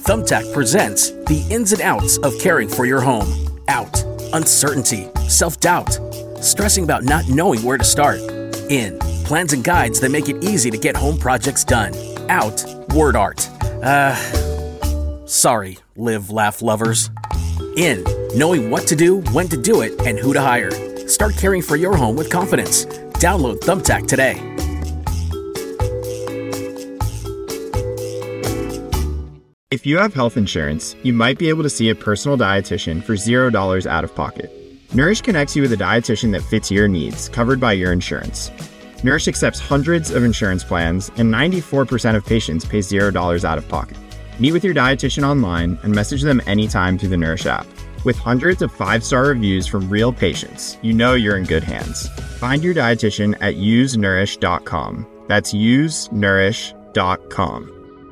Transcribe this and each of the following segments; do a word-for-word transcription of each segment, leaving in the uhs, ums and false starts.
Thumbtack presents the ins and outs of caring for your home. Out, uncertainty, self-doubt, stressing about not knowing where to start. In, plans and guides that make it easy to get home projects done. Out, word art. Uh, sorry, live, laugh lovers. In, knowing what to do, when to do it, and who to hire. Start caring for your home with confidence. Download Thumbtack today. If you have health insurance, you might be able to see a personal dietitian for zero dollars out of pocket. Nourish connects you with a dietitian that fits your needs, covered by your insurance. Nourish accepts hundreds of insurance plans, and ninety-four percent of patients pay zero dollars out of pocket. Meet with your dietitian online and message them anytime through the Nourish app. With hundreds of five-star reviews from real patients, you know you're in good hands. Find your dietitian at use nourish dot com. That's use nourish dot com.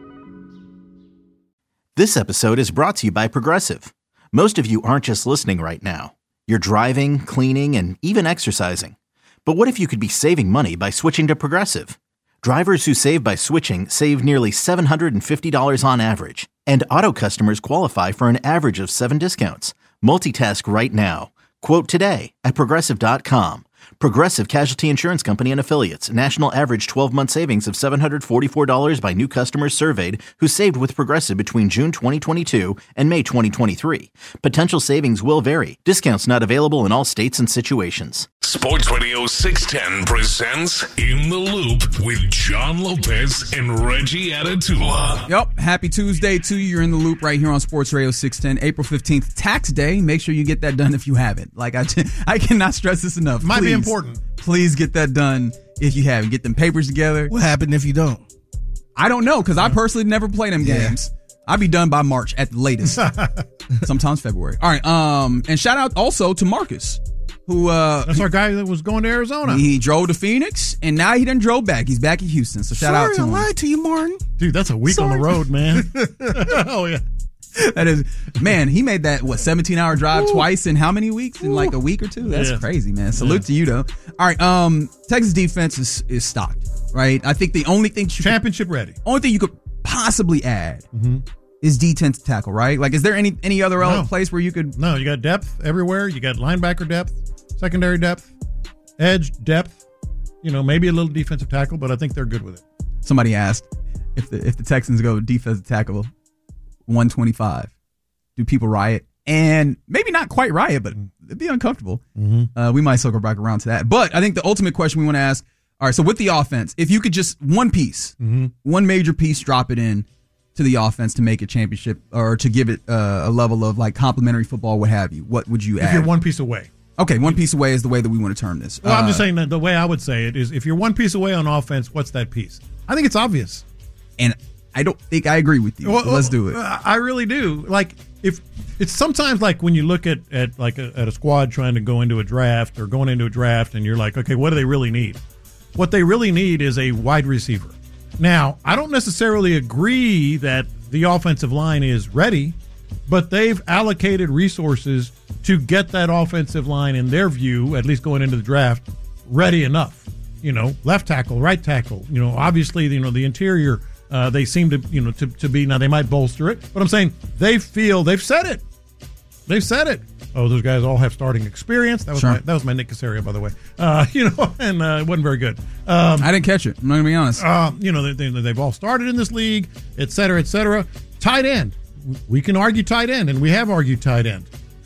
This episode is brought to you by Progressive. Most of you aren't just listening right now. You're driving, cleaning, and even exercising. But what if you could be saving money by switching to Progressive? Drivers who save by switching save nearly seven hundred fifty dollars on average. And auto customers qualify for an average of seven discounts. Multitask right now. Quote today at Progressive dot com. Progressive Casualty Insurance Company and Affiliates. National average twelve-month savings of seven hundred forty-four dollars by new customers surveyed who saved with Progressive between June twenty twenty-two and May twenty twenty-three. Potential savings will vary. Discounts not available in all states and situations. Sports Radio six ten presents In the Loop with John Lopez and Reggie Atatula. Yep. Happy Tuesday to you. You're in the loop right here on Sports Radio six ten. April fifteenth, tax day. Make sure you get that done if you haven't. Like I, I cannot stress this enough. Might Please, be important. Please get that done if you haven't. Get them papers together. What happened if you don't? I don't know because I personally never play them Yeah. games. I'll be done by March at the latest. Sometimes February. All right. Um, and shout out also to Marcus, who uh, That's our guy that was going to Arizona. he drove to Phoenix and now he done drove back. He's back in Houston. So shout out to Sorry, him. I lied to you, Martin. Dude, that's a week on the road, man. Oh, yeah. That is, man, he made that, what, seventeen hour drive Ooh. twice in how many weeks? In like a week or two? That's Yeah. crazy, man. Salute Yeah. to you, though. All right, um, Texas defense is, is stocked, right? I think the only thing you Championship could, ready. only thing you could possibly add Mm-hmm. is defensive tackle, right? Like, is there any any other No. place where you could? No, you got depth everywhere. You got linebacker depth, secondary depth, edge depth. You know, maybe a little defensive tackle, but I think they're good with it. Somebody asked if the if the Texans go defensive tackle one twenty-five, do people riot? And maybe not quite riot, but it'd be uncomfortable. Mm-hmm. Uh, we might circle back around to that. But I think the ultimate question we want to ask, all right, so with the offense, if you could just one piece, Mm-hmm. one major piece, drop it in to the offense to make a championship or to give it uh, a level of like complimentary football, what have you, what would you If add? you're one piece away. Okay, one piece away is the way that we want to term this. Well, I'm Uh, just saying that the way I would say it is if you're one piece away on offense, what's that piece? I think it's obvious. And I don't think I agree with you. Well, Let's do it. I really do. Like, if it's sometimes like when you look at, at like a, at a squad trying to go into a draft or going into a draft and you're like, okay, what do they really need? What they really need is a wide receiver. Now, I don't necessarily agree that the offensive line is ready, but they've allocated resources to get that offensive line, in their view, at least going into the draft, ready enough. You know, left tackle, right tackle. You know, obviously, you know, the interior, uh, they seem to, you know, to, to be, now they might bolster it, but I'm saying they feel, they've said it. They've said it. Oh, those guys all have starting experience. That was Sure. my, that was my Nick Casario, by the way. Uh, you know, and uh, it wasn't very good. Um, I didn't catch it. I'm not going to be honest. uh, you know, they, they, they've all started in this league, et cetera, et cetera. Tight end. We can argue tight end, and we have argued tight end.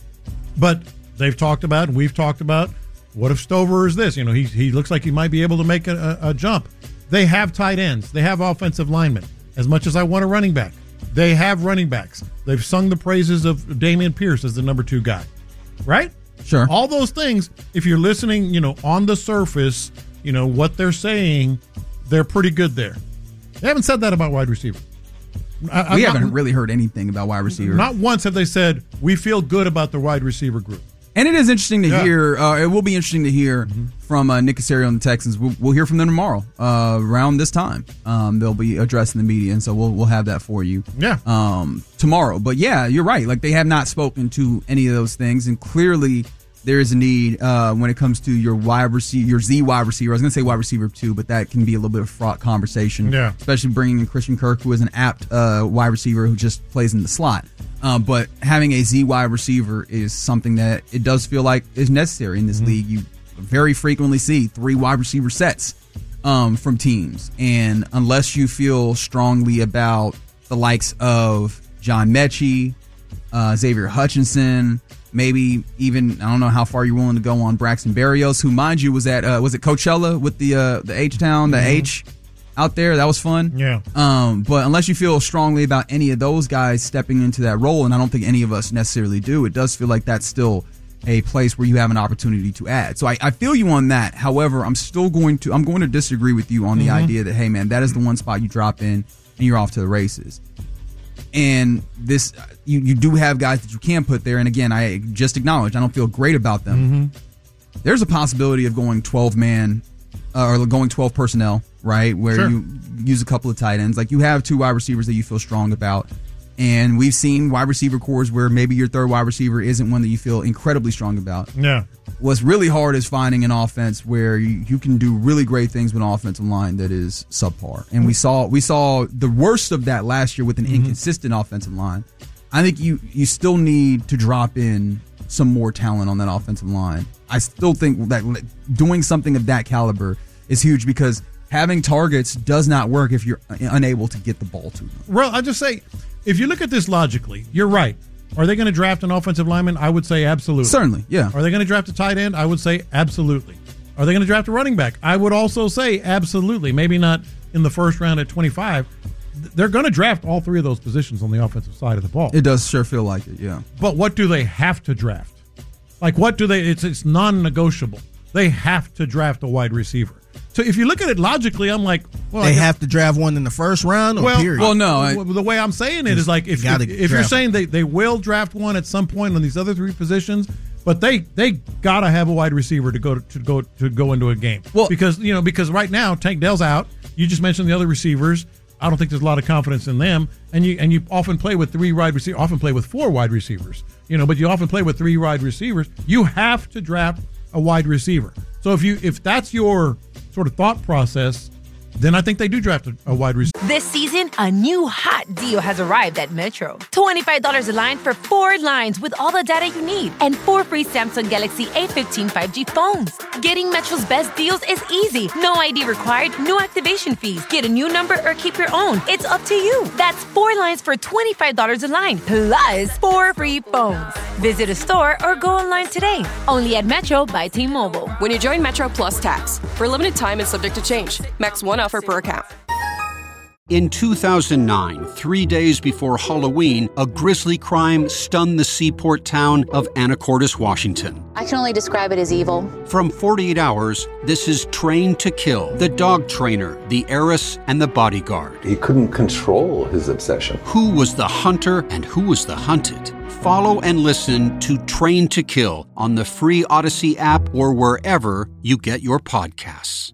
But they've talked about, and we've talked about, what if Stover is this? You know, he, he looks like he might be able to make a, a, a jump. They have tight ends. They have offensive linemen. As much as I want a running back, they have running backs. They've sung the praises of Dameon Pierce as the number two guy. Right? Sure. All those things, if you're listening, you know, on the surface, you know, what they're saying, they're pretty good there. They haven't said that about wide receiver. I, we I'm haven't not, really heard anything about wide receiver. Not once have they said, we feel good about the wide receiver group. And it is interesting to Yeah. hear. Uh, it will be interesting to hear mm-hmm. from uh, Nick Casario and the Texans. We'll, we'll hear from them tomorrow uh, around this time. Um, they'll be addressing the media, and so we'll we'll have that for you. Yeah. Um, tomorrow. But yeah, you're right. Like they have not spoken to any of those things, and clearly there is a need uh, when it comes to your wide receiver, your Z wide receiver. I was going to say wide receiver too, but that can be a little bit of a fraught conversation. Yeah. Especially bringing in Christian Kirk, who is an apt uh, wide receiver who just plays in the slot. Um, but having a Z wide receiver is something that it does feel like is necessary in this mm-hmm. league. You very frequently see three wide receiver sets um, from teams. And unless you feel strongly about the likes of John Mechie, uh, Xavier Hutchinson, maybe even, I don't know how far you're willing to go on Braxton Berrios, who, mind you, was at, uh, was it Coachella with the uh, the H-Town, the mm-hmm. H out there? That was fun. Yeah. Um, but unless you feel strongly about any of those guys stepping into that role, and I don't think any of us necessarily do, it does feel like that's still a place where you have an opportunity to add. So I, I feel you on that. However, I'm still going to, I'm going to disagree with you on the mm-hmm. idea that, hey man, that is the one spot you drop in and you're off to the races. And this, you, you do have guys that you can put there. And again, I just acknowledged I don't feel great about them. Mm-hmm. There's a possibility of going twelve man uh, or going twelve personnel, right? Where sure. you use a couple of tight ends. Like you have two wide receivers that you feel strong about. And we've seen wide receiver cores where maybe your third wide receiver isn't one that you feel incredibly strong about. Yeah. What's really hard is finding an offense where you, you can do really great things with an offensive line that is subpar. And we saw we saw the worst of that last year with an mm-hmm. inconsistent offensive line. I think you you still need to drop in some more talent on that offensive line. I still think that doing something of that caliber is huge because having targets does not work if you're unable to get the ball to them. Well, I just say, if you look at this logically, you're right. Are they going to draft an offensive lineman? I would say absolutely. Certainly, yeah. Are they going to draft a tight end? I would say absolutely. Are they going to draft a running back? I would also say absolutely. Maybe not in the first round at twenty-five. They're going to draft all three of those positions on the offensive side of the ball. It does sure feel like it, yeah. But what do they have to draft? Like, what do they – it's it's non-negotiable. They have to draft a wide receiver. So if you look at it logically, I'm like, well, they have to draft one in the first round or well, period? Well, no. I, the way I'm saying it is like if, if, if you're saying they, they will draft one at some point on these other three positions, but they they gotta have a wide receiver to go to, to go to go into a game. Well, because you know because right now Tank Dell's out. You just mentioned the other receivers. I don't think there's a lot of confidence in them, and you and you often play with three wide receivers. Often play with four wide receivers. You know, but you often play with three wide receivers. You have to draft a wide receiver. So if you if that's your sort of thought process, then I think they do draft a, a wide receiver. This season, a new hot deal has arrived at Metro. twenty-five dollars a line for four lines with all the data you need and four free Samsung Galaxy A fifteen five G phones. Getting Metro's best deals is easy. No I D required, no activation fees. Get a new number or keep your own. It's up to you. That's four lines for twenty-five dollars a line, plus four free phones. Visit a store or go online today. Only at Metro by T-Mobile. When you join Metro Plus Tax, for a limited time and subject to change. Max one offer per account. In two thousand nine, three days before Halloween, a grisly crime stunned the seaport town of Anacortes, Washington. I can only describe it as evil. From forty-eight hours, this is Trained to Kill, the dog trainer, the heiress, and the bodyguard. He couldn't control his obsession. Who was the hunter and who was the hunted? Follow and listen to Trained to Kill on the free Odyssey app or wherever you get your podcasts.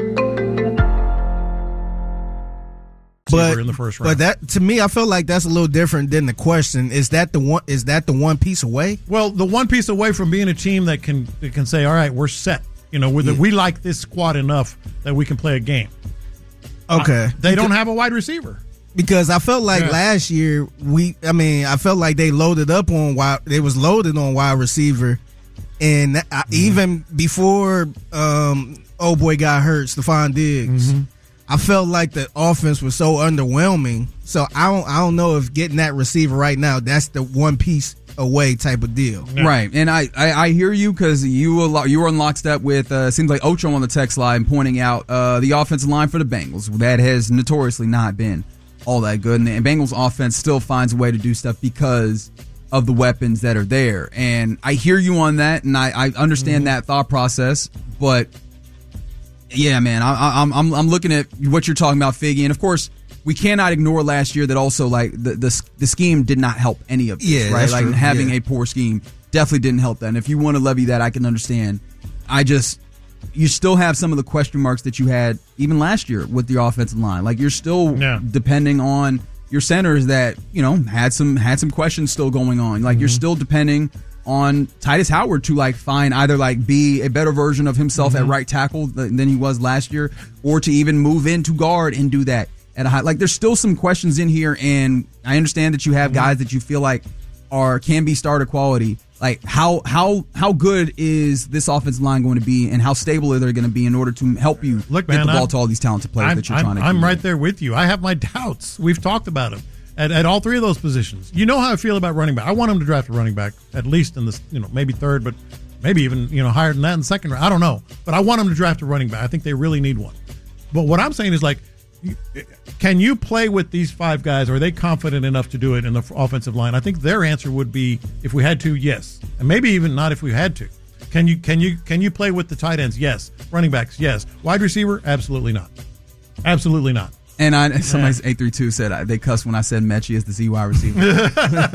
But, in the first round. but that to me, I feel like that's a little different than the question. Is that the one? Is that the one piece away? Well, the one piece away from being a team that can that can say, "All right, we're set." You know, yeah. we like this squad enough that we can play a game. Okay, uh, they because, don't have a wide receiver because I felt like yeah. last year we. I mean, I felt like they loaded up on wide. They was loaded on wide receiver, and I, mm-hmm. even before um, old boy got hurt, Stephon Diggs. Mm-hmm. I felt like the offense was so underwhelming. So I don't I don't know if getting that receiver right now, that's the one piece away type of deal. Yeah. Right. And I, I, I hear you because you, you were in lockstep with, uh, seems like Ocho on the text line pointing out uh, the offensive line for the Bengals. That has notoriously not been all that good. And the Bengals offense still finds a way to do stuff because of the weapons that are there. And I hear you on that, and I, I understand mm-hmm. that thought process. But yeah, man, I, I'm I'm I'm looking at what you're talking about, Figgy, and of course we cannot ignore last year that also like the the, the scheme did not help any of this, yeah, right? Like true. having yeah. a poor scheme definitely didn't help that. And if you want to levy that, I can understand. I just you still have some of the question marks that you had even last year with the offensive line. Like you're still yeah. depending on your centers that you know had some had some questions still going on. Like mm-hmm. you're still depending on Titus Howard to like find either like be a better version of himself mm-hmm. at right tackle than he was last year, or to even move into guard and do that at a high. Like there's still some questions in here, and I understand that you have mm-hmm. guys that you feel like are can be starter quality. Like how how how good is this offensive line going to be, and how stable are they going to be in order to help you Look, get man, the ball I'm, to all these talented players I'm, that you're I'm, trying to I'm create? right there with you. I have my doubts. We've talked about them at, at all three of those positions. You know how I feel about running back. I want them to draft a running back at least in the you know maybe third, but maybe even you know higher than that in the second round. I don't know, but I want them to draft a running back. I think they really need one. But what I'm saying is like, can you play with these five guys? Are they confident enough to do it in the offensive line? I think their answer would be, if we had to, yes, and maybe even not if we had to. Can you can you can you play with the tight ends? Yes. Running backs? Yes. Wide receiver? Absolutely not. Absolutely not. And I, somebody's eight three two said I, they cussed when I said Mechie is the Z wide receiver.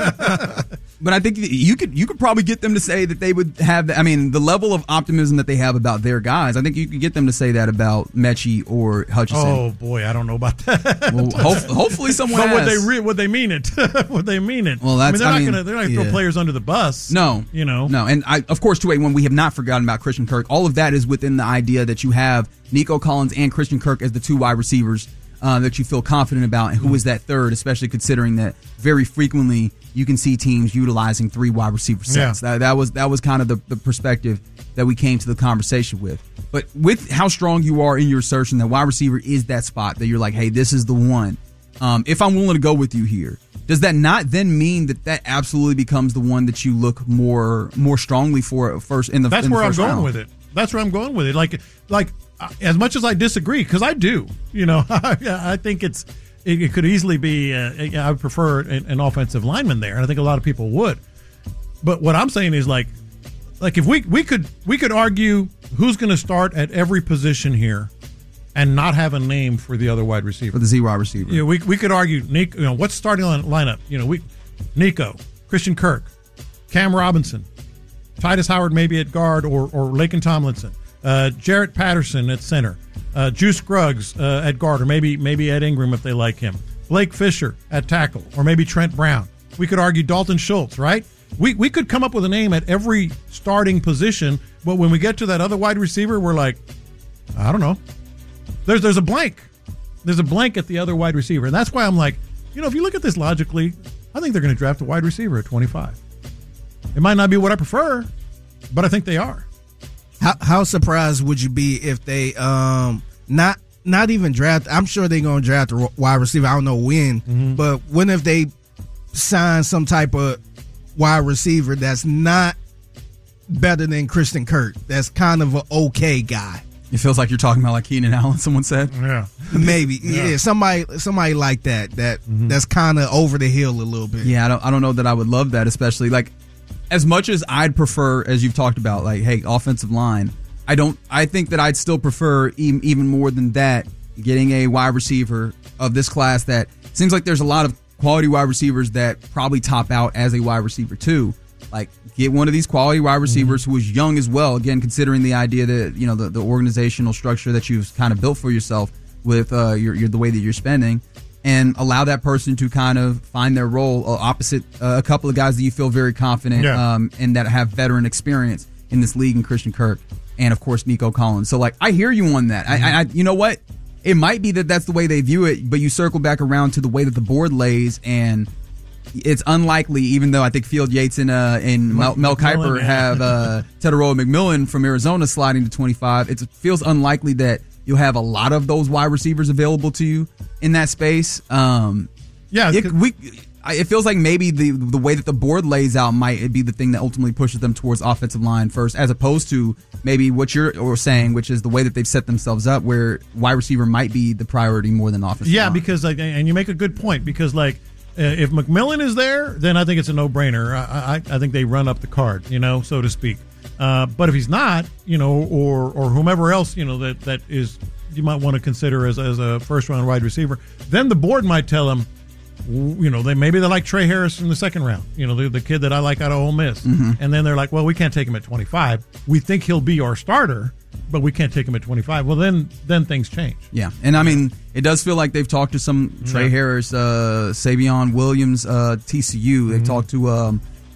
But I think you could you could probably get them to say that they would have. I mean, the level of optimism that they have about their guys, I think you could get them to say that about Mechie or Hutchinson. Oh boy, I don't know about that. Well, ho- hopefully someone. But has. would they re- would they mean it? Would they mean it? Well, that's. I mean, they're I not mean, gonna they're not gonna yeah. throw players under the bus. No, you know, no. And I, of course, two eight one. We have not forgotten about Christian Kirk. All of that is within the idea that you have Nico Collins and Christian Kirk as the two wide receivers. Uh, that you feel confident about, and who is that third, especially considering that very frequently you can see teams utilizing three wide receiver sets. Yeah. That, that was that was kind of the, the perspective that we came to the conversation with. But with how strong you are in your assertion that wide receiver is that spot that you're like, hey, this is the one. Um, if I'm willing to go with you here, does that not then mean that that absolutely becomes the one that you look more more strongly for first in the? That's in the where I'm first going round? with it. That's where I'm going with it. Like like. As much as I disagree, because I do, you know, I think it's it, it could easily be. Uh, I would prefer an, an offensive lineman there, and I think a lot of people would. But what I'm saying is like, like if we we could we could argue who's going to start at every position here, and not have a name for the other wide receiver, for the Z wide receiver. Yeah, we we could argue Nico. You know, what's starting line, lineup? You know, we Nico, Christian Kirk, Cam Robinson, Titus Howard maybe at guard, or or Laken Tomlinson. Uh, Jarrett Patterson at center, uh, Juice Scruggs uh, at guard, or maybe maybe Ed Ingram if they like him. Blake Fisher at tackle, or maybe Trent Brown. We could argue Dalton Schultz, right? We we could come up with a name at every starting position, but when we get to that other wide receiver, we're like, I don't know. There's there's a blank. There's a blank at the other wide receiver, and that's why I'm like, you know, if you look at this logically, I think they're going to draft a wide receiver at twenty-five. It might not be what I prefer, but I think they are. How how surprised would you be if they um not not even draft? I'm sure they're gonna draft a wide receiver. I don't know when, mm-hmm. but when if they sign some type of wide receiver that's not better than Christian Kirk? That's kind of an okay guy. It feels like you're talking about like Keenan Allen. Someone said, yeah, maybe, yeah, yeah somebody somebody like that. That mm-hmm. that's kind of over the hill a little bit. Yeah, I don't I don't know that I would love that, especially like. As much as I'd prefer, as you've talked about, like, hey, offensive line, I don't. I think that I'd still prefer even, even more than that, getting a wide receiver of this class that seems like there's a lot of quality wide receivers that probably top out as a wide receiver too. Like, get one of these quality wide receivers mm-hmm. who is young as well. Again, considering the idea that you know the, the organizational structure that you've kind of built for yourself with uh, your, your the way that you're spending. And allow that person to kind of find their role uh, opposite uh, a couple of guys that you feel very confident yeah. um, and that have veteran experience in this league, in Christian Kirk and, of course, Nico Collins. So, like, I hear you on that. Mm-hmm. I, I, you know what? It might be that that's the way they view it, but you circle back around to the way that the board lays, and it's unlikely, even though I think Field Yates and, uh, and Mel, Mel Kiper yeah. have uh, Teteroa McMillan from Arizona sliding to twenty-five. It feels unlikely that you'll have a lot of those wide receivers available to you in that space. Um, yeah, it, we, it feels like maybe the the way that the board lays out might be the thing that ultimately pushes them towards offensive line first, as opposed to maybe what you're saying, which is the way that they've set themselves up, where wide receiver might be the priority more than offensive yeah, line. Yeah, because like, and you make a good point, because like uh, if McMillan is there, then I think it's a no brainer. I, I I think they run up the card, you know, so to speak. Uh, but if he's not, you know, or or whomever else, you know, that that is. You might want to consider as, as a first-round wide receiver. Then the board might tell him, you know, they maybe they like Trey Harris in the second round, you know, the, the kid that I like out of Ole Miss. Mm-hmm. And then they're like, well, we can't take him at twenty-five. We think he'll be our starter, but we can't take him at twenty-five. Well, then then things change. Yeah, and I mean, it does feel like they've talked to some Trey yeah. Harris, uh, Savion Williams, uh, T C U. They've mm-hmm. talked to um,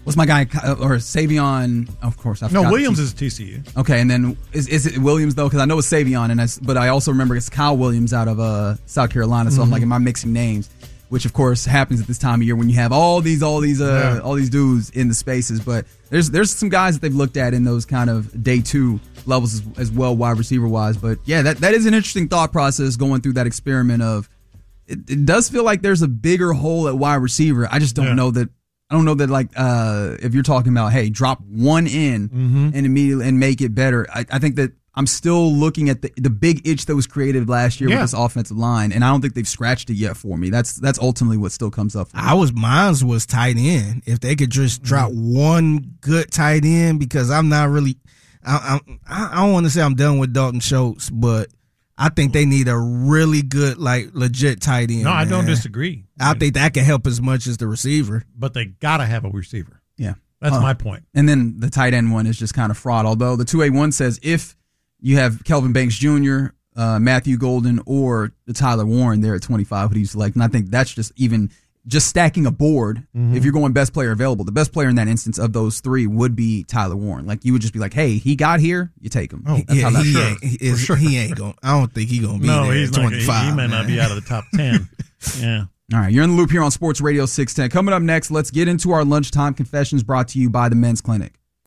What's my guy or Savion? Of course, I no. forgot Williams T- is T C U. Okay, and then is is it Williams though? Because I know it's Savion, and I, but I also remember it's Kyle Williams out of uh, South Carolina. So mm-hmm. I'm like, am I mixing names? Which of course happens at this time of year when you have all these all these uh, yeah. all these dudes in the spaces. But there's there's some guys that they've looked at in those kind of day two levels as, as well, wide receiver wise. But yeah, that that is an interesting thought process going through that experiment of. It, it does feel like there's a bigger hole at wide receiver. I just don't yeah. know that. I don't know that like uh, if you're talking about, hey, drop one in mm-hmm. and immediately and make it better. I, I think that I'm still looking at the the big itch that was created last year yeah. with this offensive line, and I don't think they've scratched it yet for me. That's that's ultimately what still comes up for me. I was mine's was tight end. If they could just drop mm-hmm. one good tight end, because I'm not really, I I, I don't want to say I'm done with Dalton Schultz, but I think they need a really good, like, legit tight end. No, I man. don't disagree. I think that can help as much as the receiver. But they got to have a receiver. Yeah. That's uh, my point. And then the tight end one is just kind of fraud. Although the two A one says if you have Kelvin Banks Junior, uh, Matthew Golden, or the Tyler Warren there at twenty-five, who he's like, and I think that's just even just stacking a board. Mm-hmm. If you're going best player available, the best player in that instance of those three would be Tyler Warren. Like, you would just be like, hey, he got here, you take him. Oh, That's yeah, how he, sure. ain't, he, is, sure. he ain't going. I don't think he's going to be no, there he's at twenty-five. He, he may not be out of the top ten. Yeah. All right, you're in the loop here on Sports Radio six ten. Coming up next, let's get into our lunchtime confessions brought to you by the Men's Clinic.